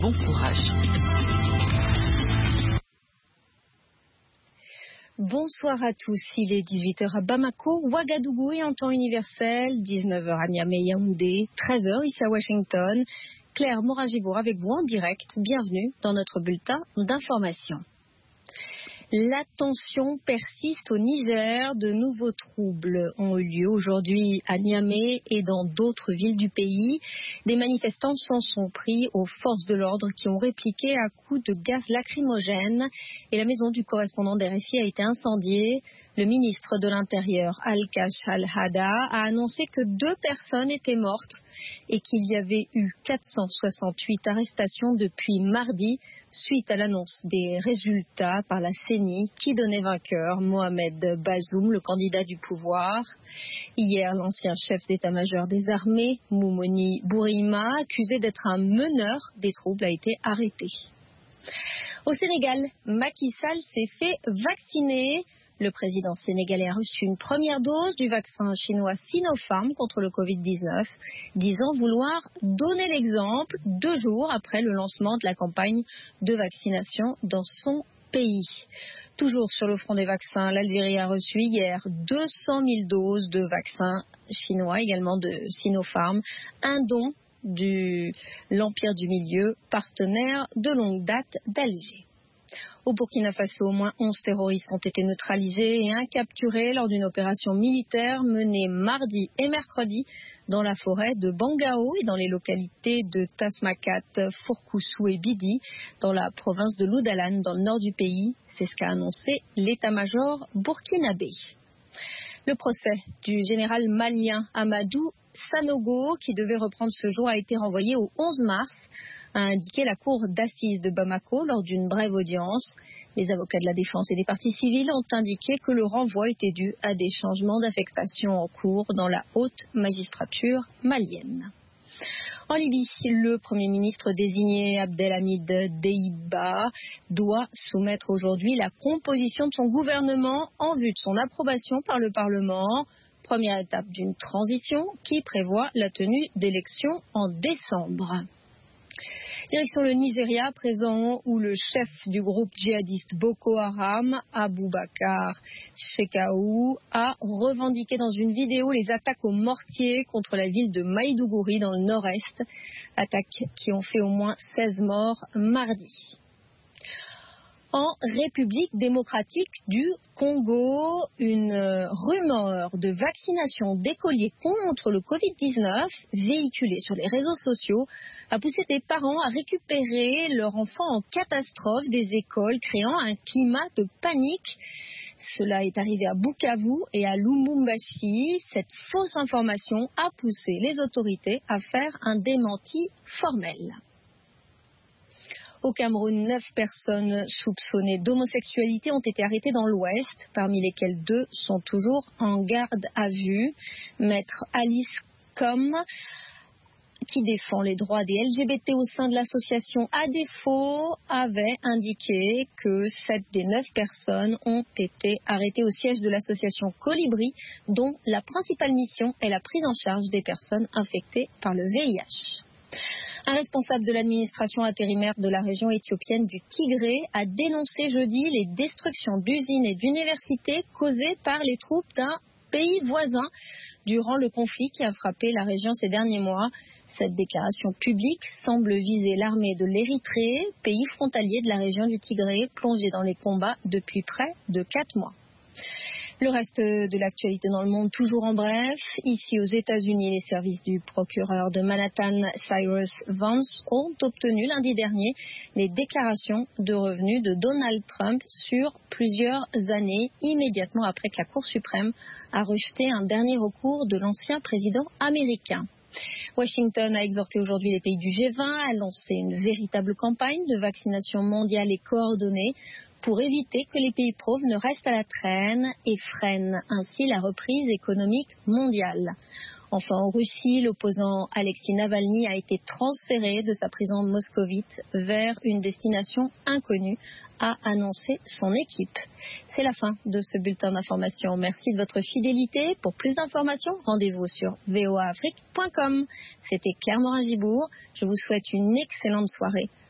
Bon courage. Bonsoir à tous, il est 18h à Bamako, Ouagadougou et en temps universel, 19h à Niamey, Yaoundé, 13h ici à Washington. Claire Moragibourg avec vous en direct, bienvenue dans notre bulletin d'information. La tension persiste au Niger. De nouveaux troubles ont eu lieu aujourd'hui à Niamey et dans d'autres villes du pays. Des manifestants s'en sont pris aux forces de l'ordre qui ont répliqué à coups de gaz lacrymogène et la maison du correspondant d'RFI a été incendiée. Le ministre de l'Intérieur, Al-Kash Al-Hada, a annoncé que 2 personnes étaient mortes et qu'il y avait eu 468 arrestations depuis mardi suite à l'annonce des résultats par la CENI qui donnait vainqueur Mohamed Bazoum, le candidat du pouvoir. Hier, l'ancien chef d'état-major des armées, Moumouni Bourima, accusé d'être un meneur des troubles, a été arrêté. Au Sénégal, Macky Sall s'est fait vacciner. Le président sénégalais a reçu une première dose du vaccin chinois Sinopharm contre le Covid-19, disant vouloir donner l'exemple 2 jours après le lancement de la campagne de vaccination dans son pays. Toujours sur le front des vaccins, l'Algérie a reçu hier 200 000 doses de vaccins chinois, également de Sinopharm, un don de l'Empire du Milieu, partenaire de longue date d'Alger. Au Burkina Faso, au moins 11 terroristes ont été neutralisés et 1 capturé lors d'une opération militaire menée mardi et mercredi dans la forêt de Bangao et dans les localités de Tasmakat, Fourkoussou et Bidi, dans la province de Loudalan, dans le nord du pays. C'est ce qu'a annoncé l'état-major burkinabé. Le procès du général malien Amadou Sanogo, qui devait reprendre ce jour, a été renvoyé au 11 mars, a indiqué la cour d'assises de Bamako lors d'une brève audience. Les avocats de la défense et des parties civiles ont indiqué que le renvoi était dû à des changements d'affectation en cours dans la haute magistrature malienne. En Libye, le Premier ministre désigné Abdelhamid Deiba doit soumettre aujourd'hui la composition de son gouvernement en vue de son approbation par le Parlement. Première étape d'une transition qui prévoit la tenue d'élections en décembre. Direction le Nigeria, à présent, où le chef du groupe djihadiste Boko Haram, Aboubakar Shekau, a revendiqué dans une vidéo les attaques au mortier contre la ville de Maïdougouri dans le nord-est, attaques qui ont fait au moins 16 morts mardi. En République démocratique du Congo, une rumeur de vaccination d'écoliers contre le Covid-19 véhiculée sur les réseaux sociaux a poussé des parents à récupérer leur enfant en catastrophe des écoles, créant un climat de panique. Cela est arrivé à Bukavu et à Lubumbashi. Cette fausse information a poussé les autorités à faire un démenti formel. Au Cameroun, 9 personnes soupçonnées d'homosexualité ont été arrêtées dans l'Ouest, parmi lesquelles 2 sont toujours en garde à vue. Maître Alice Com, qui défend les droits des LGBT au sein de l'association ADEFO, avait indiqué que 7 des 9 personnes ont été arrêtées au siège de l'association Colibri, dont la principale mission est la prise en charge des personnes infectées par le VIH. Un responsable de l'administration intérimaire de la région éthiopienne du Tigré a dénoncé jeudi les destructions d'usines et d'universités causées par les troupes d'un pays voisin durant le conflit qui a frappé la région ces derniers mois. Cette déclaration publique semble viser l'armée de l'Érythrée, pays frontalier de la région du Tigré, plongée dans les combats depuis près de 4 mois. Le reste de l'actualité dans le monde, toujours en bref. Ici aux États-Unis, les services du procureur de Manhattan, Cyrus Vance, ont obtenu lundi dernier les déclarations de revenus de Donald Trump sur plusieurs années, immédiatement après que la Cour suprême a rejeté un dernier recours de l'ancien président américain. Washington a exhorté aujourd'hui les pays du G20 à lancer une véritable campagne de vaccination mondiale et coordonnée pour éviter que les pays pauvres ne restent à la traîne et freinent ainsi la reprise économique mondiale. Enfin, en Russie, l'opposant Alexei Navalny a été transféré de sa prison moscovite vers une destination inconnue, a annoncé son équipe. C'est la fin de ce bulletin d'information. Merci de votre fidélité. Pour plus d'informations, rendez-vous sur voaafrique.com. C'était Claire Morin-Gibourg. Je vous souhaite une excellente soirée